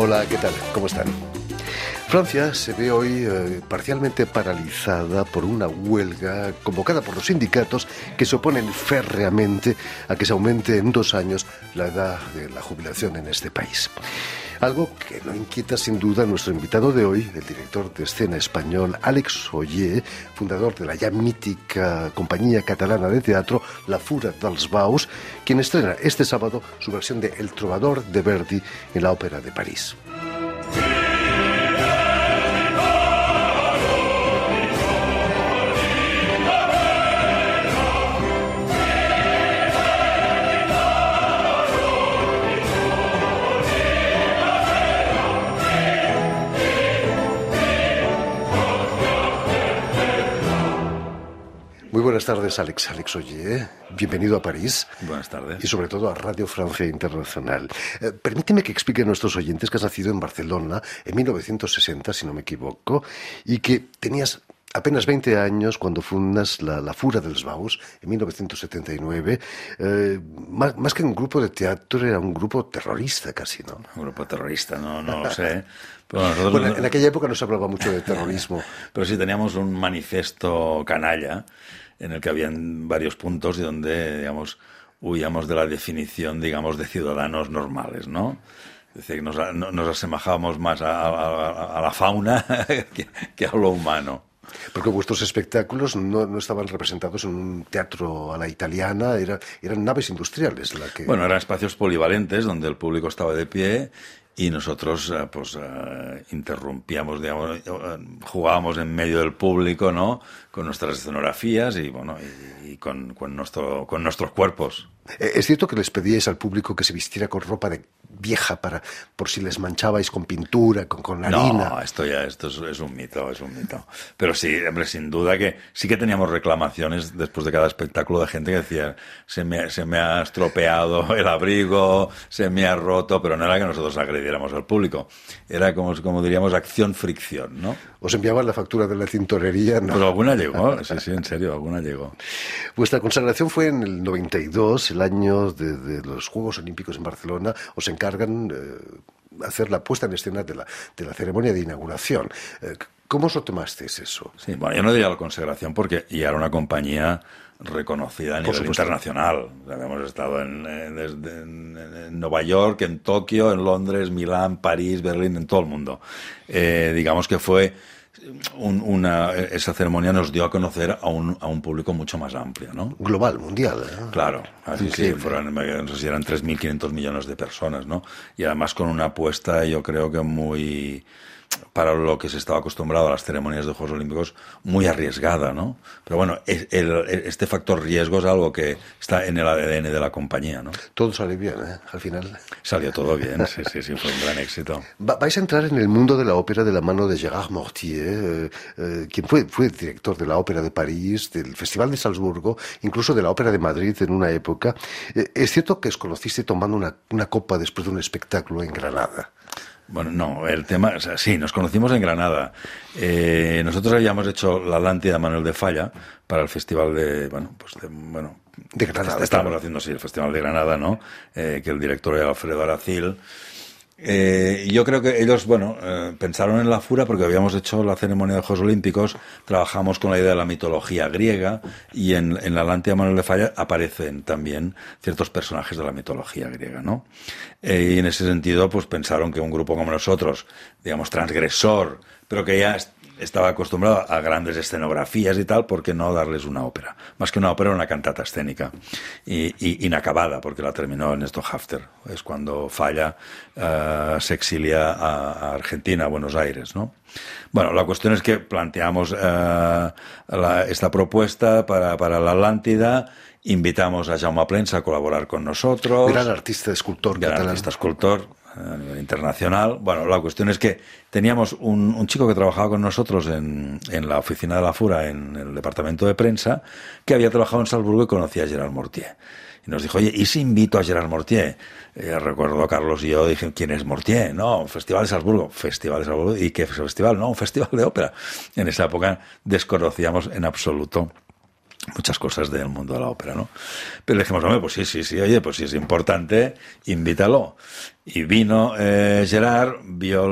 Hola, ¿qué tal? ¿Cómo están? Francia se ve hoy parcialmente paralizada por una huelga convocada por los sindicatos que se oponen férreamente a que se aumente en 2 años la edad de la jubilación en este país. Algo que no inquieta sin duda a nuestro invitado de hoy, el director de escena español Àlex Oller, fundador de la ya mítica compañía catalana de teatro La Fura dels Baus, quien estrena este sábado su versión de El Trovador de Verdi en la Ópera de París. Muy buenas tardes, Àlex Oller. Bienvenido a París. Buenas tardes. Y sobre todo a Radio Francia Internacional. Permíteme que explique a nuestros oyentes que has nacido en Barcelona en 1960, si no me equivoco, y que tenías apenas 20 años cuando fundas la Fura dels Baus en 1979. Más que un grupo de teatro, era un grupo terrorista casi, ¿no? Un grupo terrorista, no lo sé. Pero bueno, en aquella época no se hablaba mucho de terrorismo. Pero sí teníamos un manifiesto canalla en el que habían varios puntos y donde, digamos, huíamos de la definición, digamos, de ciudadanos normales, ¿no? Es decir, nos asemejábamos más a la fauna que a lo humano. Porque vuestros espectáculos no estaban representados en un teatro a la italiana, eran naves industriales. Bueno, eran espacios polivalentes donde el público estaba de pie y nosotros interrumpíamos, digamos, jugábamos en medio del público, ¿no? Con nuestras escenografías y bueno, y con nuestros cuerpos. ¿Es cierto que les pedíais al público que se vistiera con ropa vieja por si les manchabais con pintura, con harina? No, esto es un mito, Pero sí, hombre, sin duda que sí que teníamos reclamaciones después de cada espectáculo de gente que decía se me ha estropeado el abrigo, se me ha roto, pero no era que nosotros agrediéramos al público. Era como diríamos, acción-fricción, ¿no? ¿Os enviaban la factura de la tintorería? No. Pues alguna llegó, sí, en serio, alguna llegó. Vuestra consagración fue en el 92, el año de los Juegos Olímpicos en Barcelona. Os encargan hacer la puesta en escena de la ceremonia de inauguración. ¿Cómo os lo tomasteis eso? Sí, bueno, yo no diría la consagración porque ya era una compañía reconocida a nivel internacional. Habíamos estado en Nueva York, en Tokio, en Londres, Milán, París, Berlín, en todo el mundo. Digamos que fue esa ceremonia nos dio a conocer a un público mucho más amplio, ¿no? Global, mundial, ¿eh? Claro, así sí, no sé si eran 3.500 millones de personas, ¿no? Y además con una apuesta, yo creo que muy, para lo que se estaba acostumbrado a las ceremonias de Juegos Olímpicos, muy arriesgada, ¿no? Pero bueno, este factor riesgo es algo que está en el ADN de la compañía, ¿no? Todo salió bien, ¿eh? Al final. Salió todo bien, sí, fue un gran éxito. Vais a entrar en el mundo de la ópera de la mano de Gérard Mortier, quien fue director de la Ópera de París, del Festival de Salzburgo, incluso de la Ópera de Madrid en una época. ¿Es cierto que os conociste tomando una copa después de un espectáculo en Granada? Bueno, no, el tema, o sea, sí, nos conocimos en Granada. Nosotros habíamos hecho La Atlántida Manuel de Falla para el festival de Granada. Estábamos haciendo, sí, el Festival de Granada, ¿no? Que el director era Alfredo Aracil. Yo creo que ellos, pensaron en la Fura porque habíamos hecho la ceremonia de Juegos Olímpicos, trabajamos con la idea de la mitología griega y en la Atlántida Manuel de Falla aparecen también ciertos personajes de la mitología griega, ¿no? Y en ese sentido, pues pensaron que un grupo como nosotros, digamos, transgresor, pero que ya estaba acostumbrado a grandes escenografías y tal, ¿por qué no darles una ópera? Más que una ópera, una cantata escénica. Y inacabada, porque la terminó Ernesto Hafter. Es cuando Falla se exilia a Argentina, a Buenos Aires, ¿no? Bueno, la cuestión es que planteamos esta propuesta para la Atlántida. Invitamos a Jaume Plens a colaborar con nosotros. Gran artista, escultor. Gran artista, escultor a nivel internacional. Bueno, la cuestión es que teníamos un chico que trabajaba con nosotros en la oficina de la Fura, en el departamento de prensa, que había trabajado en Salzburgo y conocía a Gerard Mortier. Y nos dijo, oye, ¿y si invito a Gerard Mortier? Recuerdo Carlos y yo, dije, ¿quién es Mortier? No, Festival de Salzburgo. Festival de Salzburgo. ¿Y qué festival? No, un festival de ópera. En esa época desconocíamos en absoluto muchas cosas del mundo de la ópera, ¿no? Pero le dijimos, hombre, pues sí, oye, pues si es importante, invítalo. Y vino Gerard, vio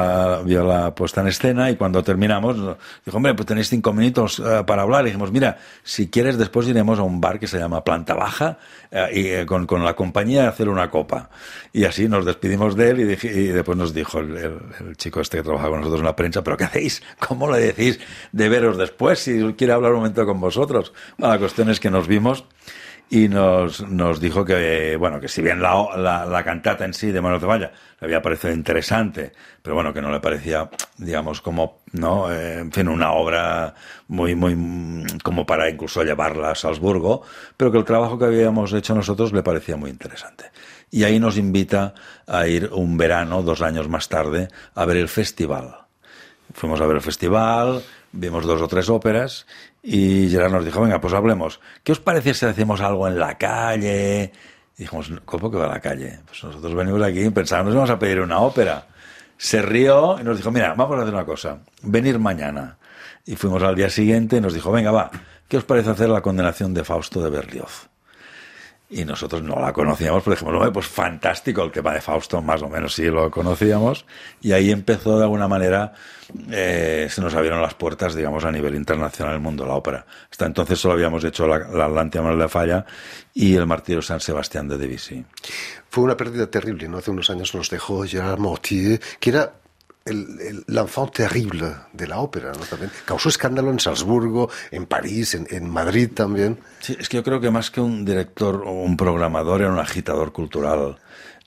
la puesta en escena y cuando terminamos dijo, hombre, pues tenéis 5 minutos para hablar. Y dijimos, mira, si quieres después iremos a un bar que se llama Planta Baja y con la compañía a hacer una copa. Y así nos despedimos de él y después nos dijo el chico este que trabaja con nosotros en la prensa, ¿pero qué hacéis? ¿Cómo le decís de veros después si quiere hablar un momento con vosotros? Bueno, la cuestión es que nos vimos y nos dijo que, bueno, que si bien la cantata en sí de Manuel Zavalla le había parecido interesante, pero bueno, que no le parecía, digamos, como, ¿no? En fin, una obra muy como para incluso llevarla a Salzburgo, pero que el trabajo que habíamos hecho nosotros le parecía muy interesante. Y ahí nos invita a ir un verano, 2 años más tarde, a ver el festival. Fuimos a ver el festival, vimos 2 o 3 óperas y Gerard nos dijo, venga, pues hablemos. ¿Qué os parece si hacemos algo en la calle? Y dijimos, ¿cómo que va a la calle? Pues nosotros venimos aquí y pensábamos que íbamos a pedir una ópera. Se rió y nos dijo, mira, vamos a hacer una cosa, venir mañana. Y fuimos al día siguiente y nos dijo, venga, va, ¿qué os parece hacer la condenación de Fausto de Berlioz? Y nosotros no la conocíamos, pero dijimos, pues fantástico, el tema de Fausto más o menos sí lo conocíamos, y ahí empezó de alguna manera, se nos abrieron las puertas, digamos, a nivel internacional el mundo de la ópera. Hasta entonces solo habíamos hecho la Atlantia Manuel de Falla y el Martirio San Sebastián de Debussy. Fue una pérdida terrible, ¿no? Hace unos años nos dejó Gerard Mortier, que era l'enfant terrible de la ópera, ¿no? También causó escándalo en Salzburgo, en París, en Madrid también. Sí, es que yo creo que más que un director o un programador era un agitador cultural.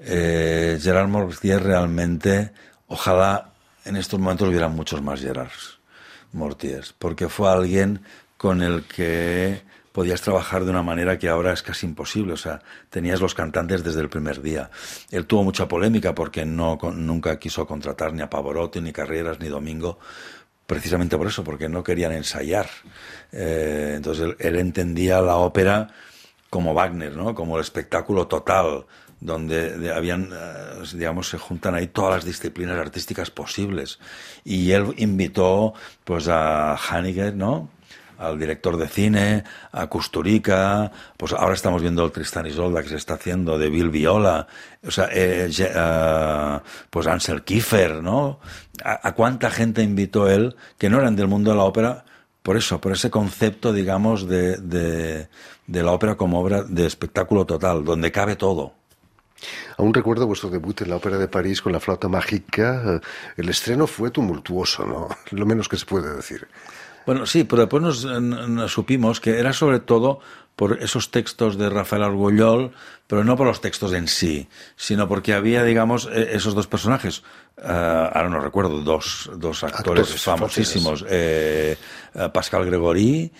Gerard Mortier realmente, ojalá en estos momentos hubiera muchos más Gerards Mortiers, porque fue alguien con el que podías trabajar de una manera que ahora es casi imposible. O sea, tenías los cantantes desde el primer día. Él tuvo mucha polémica porque nunca quiso contratar ni a Pavarotti, ni Carreras, ni Domingo, precisamente por eso, porque no querían ensayar. Entonces él entendía la ópera como Wagner, ¿no? Como el espectáculo total, donde habían, digamos, se juntan ahí todas las disciplinas artísticas posibles. Y él invitó, pues, a Haneke, ¿no?, al director de cine, a Kusturica, pues ahora estamos viendo el Tristan y Isolda que se está haciendo de Bill Viola, o sea, pues Ansel Kiefer, ¿no? ¿A cuánta gente invitó él que no eran del mundo de la ópera? Por eso, por ese concepto, digamos, de la ópera como obra de espectáculo total, donde cabe todo. Aún recuerdo vuestro debut en la Ópera de París con La Flauta Mágica. El estreno fue tumultuoso, ¿no? Lo menos que se puede decir. Bueno, sí, pero después nos supimos que era sobre todo por esos textos de Rafael Argullol, pero no por los textos en sí, sino porque había, digamos, esos 2 personajes. Ahora no recuerdo, dos actores famosísimos, Pascal Gregori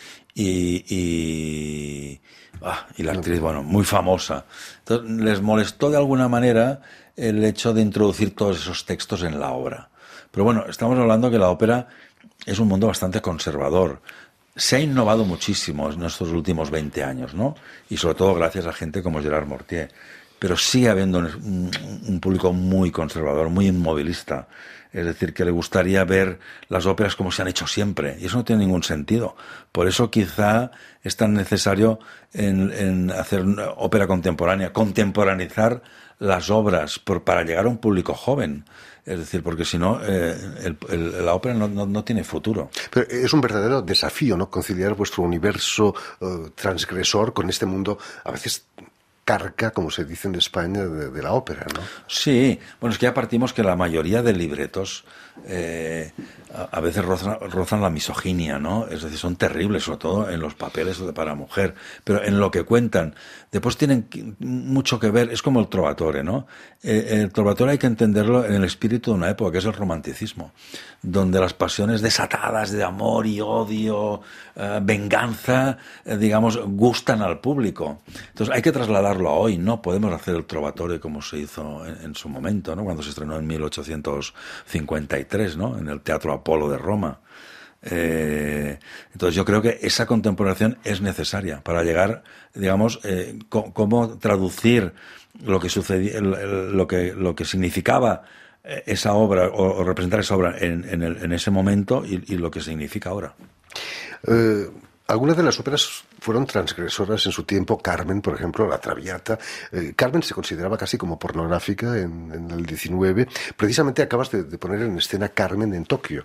y la actriz, bueno, muy famosa. Entonces, les molestó de alguna manera el hecho de introducir todos esos textos en la obra. Pero bueno, estamos hablando que la ópera es un mundo bastante conservador. Se ha innovado muchísimo en estos últimos 20 años, ¿no? Y sobre todo gracias a gente como Gerard Mortier. Pero sigue habiendo un público muy conservador, muy inmovilista. Es decir, que le gustaría ver las óperas como se han hecho siempre. Y eso no tiene ningún sentido. Por eso quizá es tan necesario en hacer una ópera contemporánea, contemporaneizar las obras para llegar a un público joven. Es decir, porque si no, la ópera no tiene futuro. Pero es un verdadero desafío, ¿no?, conciliar vuestro universo transgresor con este mundo, a veces carca, como se dice en España, de la ópera, ¿no? Sí, bueno, es que ya partimos que la mayoría de libretos a veces rozan la misoginia, ¿no? Es decir, son terribles, sobre todo en los papeles para mujer, pero en lo que cuentan. Después tienen mucho que ver, es como el Trovatore, ¿no? El Trovatore hay que entenderlo en el espíritu de una época, que es el romanticismo, donde las pasiones desatadas de amor y odio, venganza, digamos, gustan al público. Entonces hay que trasladarlo a hoy, no podemos hacer el Trovatore como se hizo en su momento, ¿no?, cuando se estrenó en 1853, ¿no?, en el Teatro Apolo de Roma. Entonces yo creo que esa contemporaneidad es necesaria para llegar, digamos, cómo traducir lo que sucedía, lo que significaba esa obra o representar esa obra en ese momento y lo que significa ahora. Algunas de las óperas fueron transgresoras en su tiempo. Carmen, por ejemplo, La Traviata. Carmen se consideraba casi como pornográfica en el 19. Precisamente acabas de poner en escena Carmen en Tokio.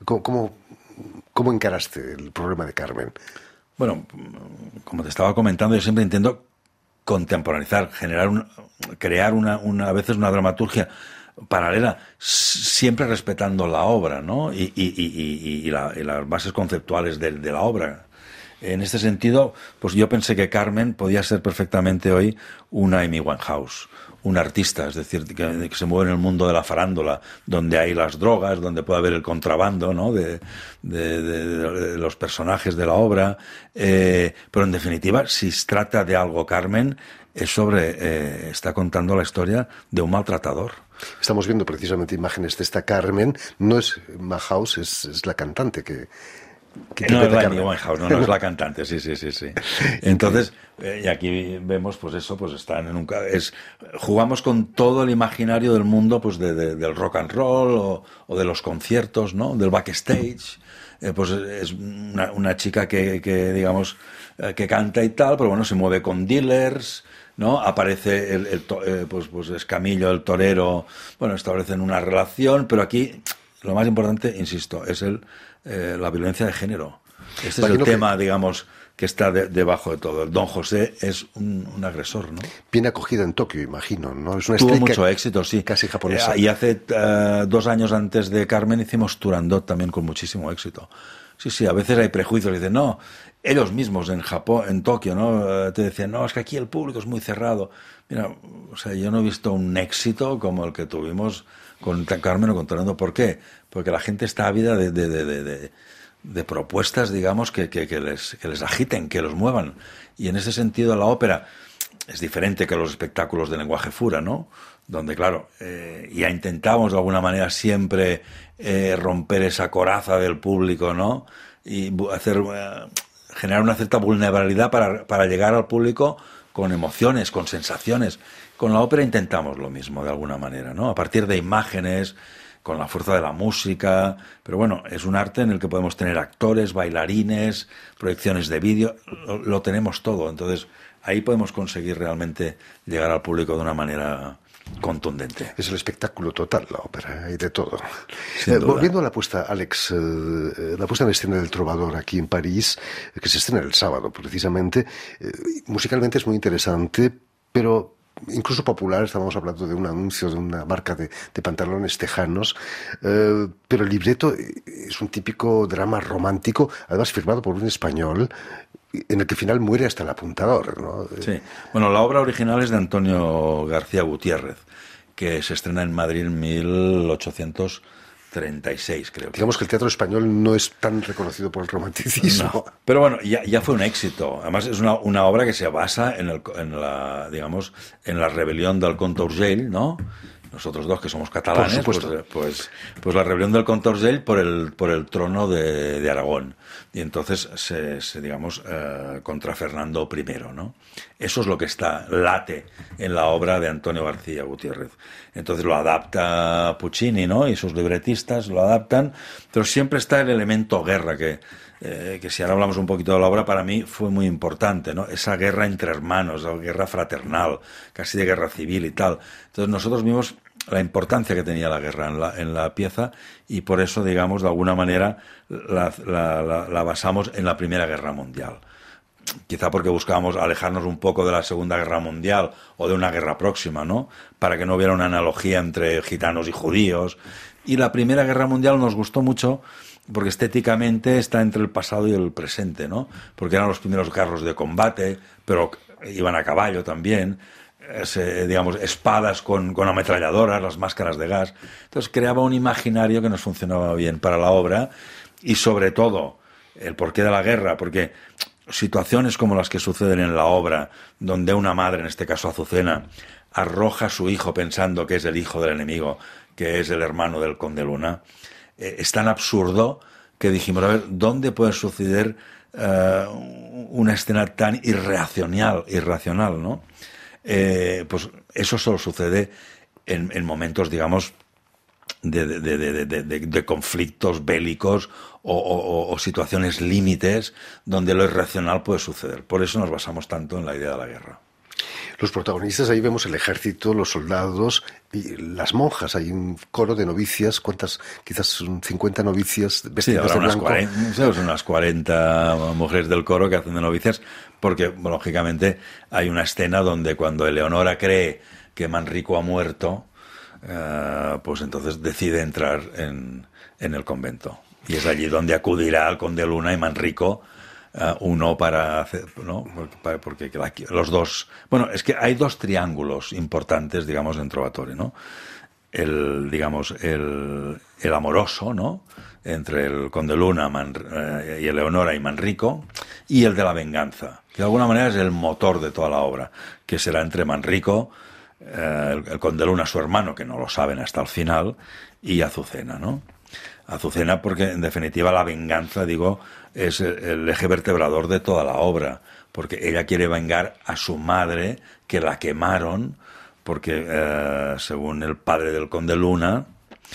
¿Cómo encaraste el problema de Carmen? Bueno, como te estaba comentando, yo siempre intento contemporaneizar, crear a veces una dramaturgia paralela, siempre respetando la obra, ¿no? Y las bases conceptuales de la obra. En este sentido, pues yo pensé que Carmen podía ser perfectamente hoy una Amy Winehouse, un artista, es decir, que se mueve en el mundo de la farándula, donde hay las drogas, donde puede haber el contrabando, ¿no? de los personajes de la obra, pero en definitiva, si se trata de algo, Carmen, está contando la historia de un maltratador. Estamos viendo precisamente imágenes de esta Carmen. No es Winehouse, es la cantante que no es la Amy Winehouse, no es la cantante, sí. Entonces, y aquí vemos, pues eso, pues están jugamos con todo el imaginario del mundo, pues del rock and roll o de los conciertos, ¿no? Del backstage. Pues es una chica que digamos, que canta y tal, pero bueno, se mueve con dealers, ¿no? Aparece pues Escamillo, el torero, bueno, establecen una relación, pero aquí lo más importante, insisto, es la violencia de género. Este es el tema, digamos, que está debajo de todo. El Don José es un agresor, ¿no? Bien acogida en Tokio, imagino, ¿no? Es una Tuvo mucho éxito, sí. Casi japonesa. Y hace 2 años antes de Carmen hicimos Turandot también con muchísimo éxito. Sí, a veces hay prejuicios, dicen, no, ellos mismos en Japón, en Tokio, ¿no? Te decían, no, es que aquí el público es muy cerrado. Mira, o sea, yo no he visto un éxito como el que tuvimos con Carmen o con Turandot. ¿Por qué? Porque la gente está ávida de propuestas, digamos, que les agiten, que los muevan. Y en ese sentido la ópera es diferente que los espectáculos de lenguaje fura, ¿no? Donde, claro, ya intentamos de alguna manera siempre romper esa coraza del público, ¿no? Y generar una cierta vulnerabilidad para llegar al público con emociones, con sensaciones. Con la ópera intentamos lo mismo, de alguna manera, ¿no? A partir de imágenes, con la fuerza de la música, pero bueno, es un arte en el que podemos tener actores, bailarines, proyecciones de vídeo, lo tenemos todo, entonces ahí podemos conseguir realmente llegar al público de una manera contundente. Es el espectáculo total, la ópera, hay de todo. Volviendo a la puesta, Alex, la puesta en escena del Trovador aquí en París, que se estrena el sábado precisamente, musicalmente es muy interesante, pero incluso popular. Estábamos hablando de un anuncio de una marca de pantalones tejanos, pero el libreto es un típico drama romántico, además firmado por un español, en el que al final muere hasta el apuntador, ¿no? Sí. Bueno, la obra original es de Antonio García Gutiérrez, que se estrena en Madrid en 1836, creo. Digamos que el teatro español no es tan reconocido por el romanticismo. No. Pero bueno, ya fue un éxito. Además es una obra que se basa en la rebelión del Comte Urgell, ¿no? Nosotros dos que somos catalanes, pues la rebelión del Comte Urgell por el trono de Aragón. Y entonces contra Fernando I, ¿no? Eso es lo que late en la obra de Antonio García Gutiérrez. Entonces lo adapta Puccini, ¿no? Y sus libretistas lo adaptan, pero siempre está el elemento guerra que si ahora hablamos un poquito de la obra, para mí fue muy importante, ¿no? Esa guerra entre hermanos, la guerra fraternal, casi de guerra civil y tal. Entonces nosotros vimos la importancia que tenía la guerra en la pieza y por eso, digamos, de alguna manera la basamos en la Primera Guerra Mundial. Quizá porque buscábamos alejarnos un poco de la Segunda Guerra Mundial o de una guerra próxima, ¿no? Para que no hubiera una analogía entre gitanos y judíos. Y la Primera Guerra Mundial nos gustó mucho porque estéticamente está entre el pasado y el presente, ¿no? Porque eran los primeros carros de combate, pero iban a caballo también, digamos, espadas con ametralladoras, las máscaras de gas. Entonces creaba un imaginario que nos funcionaba bien para la obra y sobre todo el porqué de la guerra, porque situaciones como las que suceden en la obra, donde una madre, en este caso Azucena, arroja a su hijo pensando que es el hijo del enemigo, que es el hermano del conde Luna, es tan absurdo que dijimos, a ver, ¿dónde puede suceder una escena tan irracional, ¿no? Pues eso solo sucede en momentos, digamos, de conflictos bélicos o situaciones límites donde lo irracional puede suceder. Por eso nos basamos tanto en la idea de la guerra. Los protagonistas, ahí vemos el ejército, los soldados y las monjas. Hay un coro de novicias, ¿cuántas? Quizás 50 novicias vestidas de blanco. Unas 40 mujeres del coro que hacen de novicias, porque lógicamente hay una escena donde cuando Eleonora cree que Manrico ha muerto, pues entonces decide entrar en el convento. Y es allí donde acudirá al conde Luna y Manrico, uno para hacer, ¿no? Porque los dos, bueno, es que hay dos triángulos importantes, digamos, en Trovatore, ¿no? El amoroso, ¿no? Entre el conde Luna y Eleonora y Manrico, y el de la venganza, que de alguna manera es el motor de toda la obra, que será entre Manrico, el conde Luna, su hermano, que no lo saben hasta el final, y Azucena, ¿no? Azucena porque, en definitiva, la venganza, digo, es el eje vertebrador de toda la obra, porque ella quiere vengar a su madre, que la quemaron, porque, según el padre del conde Luna,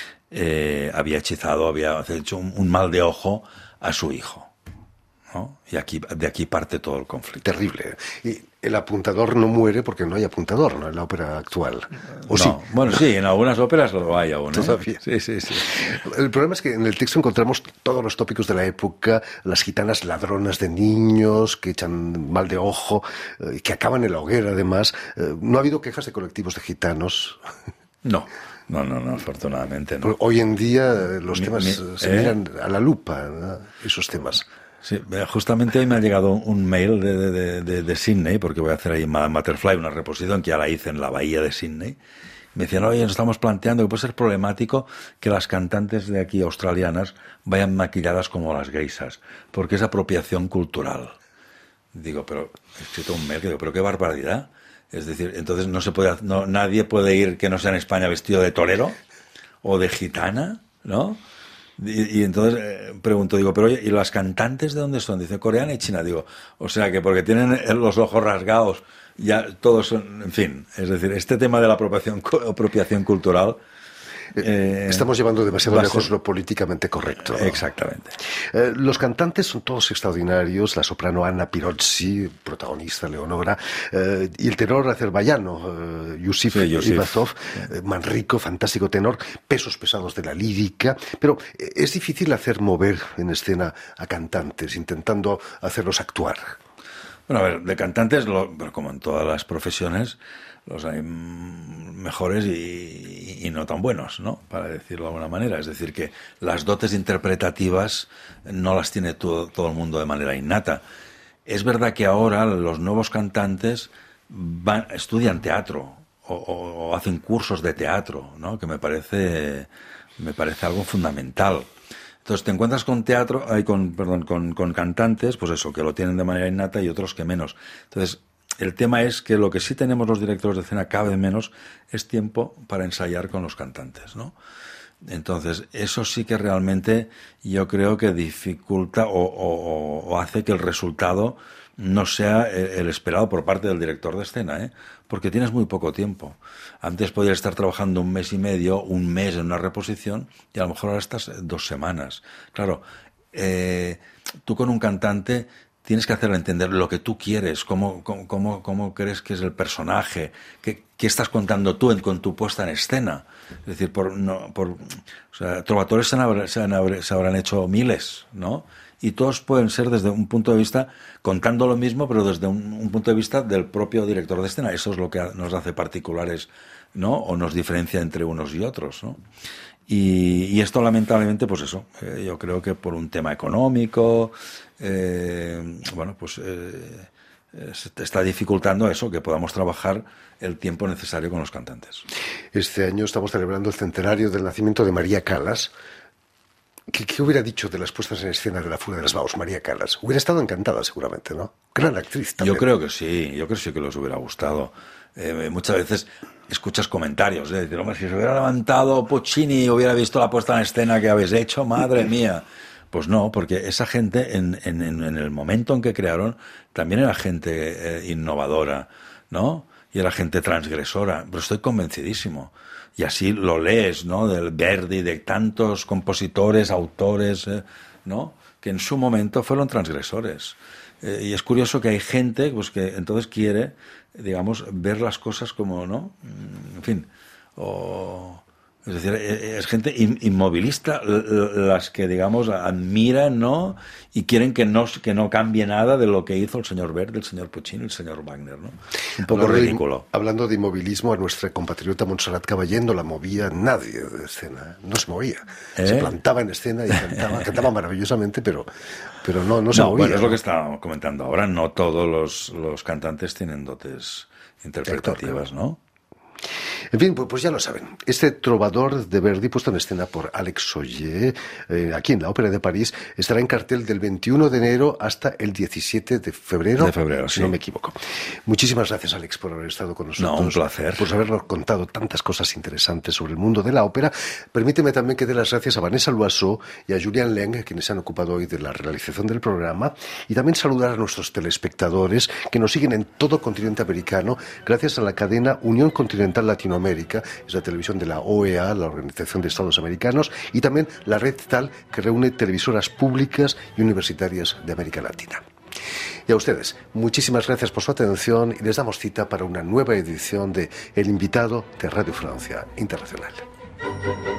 había hecho un mal de ojo a su hijo, ¿no? Y de aquí parte todo el conflicto. Terrible. Y el apuntador no muere porque no hay apuntador, ¿no?, en la ópera actual. ¿O no? Sí. Bueno, sí, en algunas óperas lo hay aún, ¿eh? Todavía. Sí. El problema es que en el texto encontramos todos los tópicos de la época, las gitanas ladronas de niños que echan mal de ojo, que acaban en la hoguera, además. No ha habido quejas de colectivos de gitanos. No, afortunadamente no. Hoy en día los temas se miran a la lupa, ¿no?, esos temas. Sí, justamente hoy me ha llegado un mail de Sydney, porque voy a hacer ahí Madame Butterfly, una reposición que ya la hice en la bahía de Sydney. Me decían, oye, nos estamos planteando que puede ser problemático que las cantantes de aquí australianas vayan maquilladas como las geishas, porque es apropiación cultural. Digo, pero he escrito un mail que digo, pero qué barbaridad. Es decir, entonces nadie puede ir que no sea en España vestido de torero o de gitana, ¿no? Y entonces pregunto, digo, pero oye, ¿y las cantantes de dónde son? Dice, coreana y china. Digo, o sea que porque tienen los ojos rasgados, ya todos son, en fin. Es decir, este tema de la apropiación cultural... Estamos llevando demasiado lejos lo políticamente correcto, ¿no? Exactamente. Los cantantes son todos extraordinarios, la soprano Anna Pirozzi, protagonista Leonora, y el tenor azerbaiyano Yusif Ibazov, Manrico, fantástico tenor, pesos pesados de la lírica, pero es difícil hacer mover en escena a cantantes, intentando hacerlos actuar. Bueno, a ver, de cantantes, como en todas las profesiones, los hay mejores y no tan buenos, ¿no?, para decirlo de alguna manera. Es decir, que las dotes interpretativas no las tiene todo el mundo de manera innata. Es verdad que ahora los nuevos cantantes estudian teatro o hacen cursos de teatro, ¿no?, que me parece algo fundamental. Entonces te encuentras con con cantantes, pues eso, que lo tienen de manera innata y otros que menos. Entonces, el tema es que lo que sí tenemos los directores de escena cada vez menos es tiempo para ensayar con los cantantes, ¿no? Entonces, eso sí que realmente yo creo que dificulta o hace que el resultado no sea el esperado por parte del director de escena, ¿eh? Porque tienes muy poco tiempo. Antes podías estar trabajando 1 mes y medio, 1 mes en una reposición, y a lo mejor ahora estás 2 semanas. Claro, tú con un cantante tienes que hacerle entender lo que tú quieres, cómo crees que es el personaje, qué estás contando tú con tu puesta en escena. Es decir, trovatores se habrán hecho miles, ¿no? Y todos pueden ser desde un punto de vista, contando lo mismo, pero desde un punto de vista del propio director de escena. Eso es lo que nos hace particulares, ¿no?, o nos diferencia entre unos y otros, ¿no? Y esto, lamentablemente, pues eso, yo creo que por un tema económico, se está dificultando eso, que podamos trabajar el tiempo necesario con los cantantes. Este año estamos celebrando el centenario del nacimiento de María Callas. ¿Qué hubiera dicho de las puestas en escena de La Fuga de las Baus, María Callas? Hubiera estado encantada, seguramente, ¿no? Gran actriz también. Yo creo que sí que les hubiera gustado. Muchas veces escuchas comentarios, decir, hombre, si se hubiera levantado Puccini y hubiera visto la puesta en escena que habéis hecho, madre mía. Pues no, porque esa gente, en el momento en que crearon, también era gente innovadora, ¿no? Y era gente transgresora. Pero estoy convencidísimo. y así lo lees, ¿no? Del Verdi, de tantos compositores, autores, ¿no? Que en su momento fueron transgresores. Y es curioso que hay gente pues, que entonces quiere, digamos, ver las cosas como, ¿no? En fin, es decir, es gente inmovilista las que, digamos, admiran, ¿no? Y quieren que no cambie nada de lo que hizo el señor Verdi, el señor Puccini, el señor Wagner, ¿no? Un poco ridículo. Hablando de inmovilismo, a nuestra compatriota Montserrat Caballé no la movía nadie de escena, no se movía. Se plantaba en escena y cantaba maravillosamente, pero no se movía. Bueno, es lo que estábamos comentando ahora, no todos los cantantes tienen dotes interpretativas, ¿no? En fin, pues ya lo saben. Este trovador de Verdi, puesto en escena por Alex Soyer, aquí en la Ópera de París, estará en cartel del 21 de enero hasta el 17 de febrero, si no me equivoco. Muchísimas gracias, Alex, por haber estado con nosotros. No, un placer. Por habernos contado tantas cosas interesantes sobre el mundo de la ópera. Permíteme también que dé las gracias a Vanessa Loiseau y a Julian Leng, quienes se han ocupado hoy de la realización del programa, y también saludar a nuestros telespectadores que nos siguen en todo continente americano gracias a la cadena Unión Continental Latinoamérica, es la televisión de la OEA, la Organización de Estados Americanos, y también la red TAL, que reúne televisoras públicas y universitarias de América Latina. Y a ustedes, muchísimas gracias por su atención y les damos cita para una nueva edición de El Invitado de Radio Francia Internacional.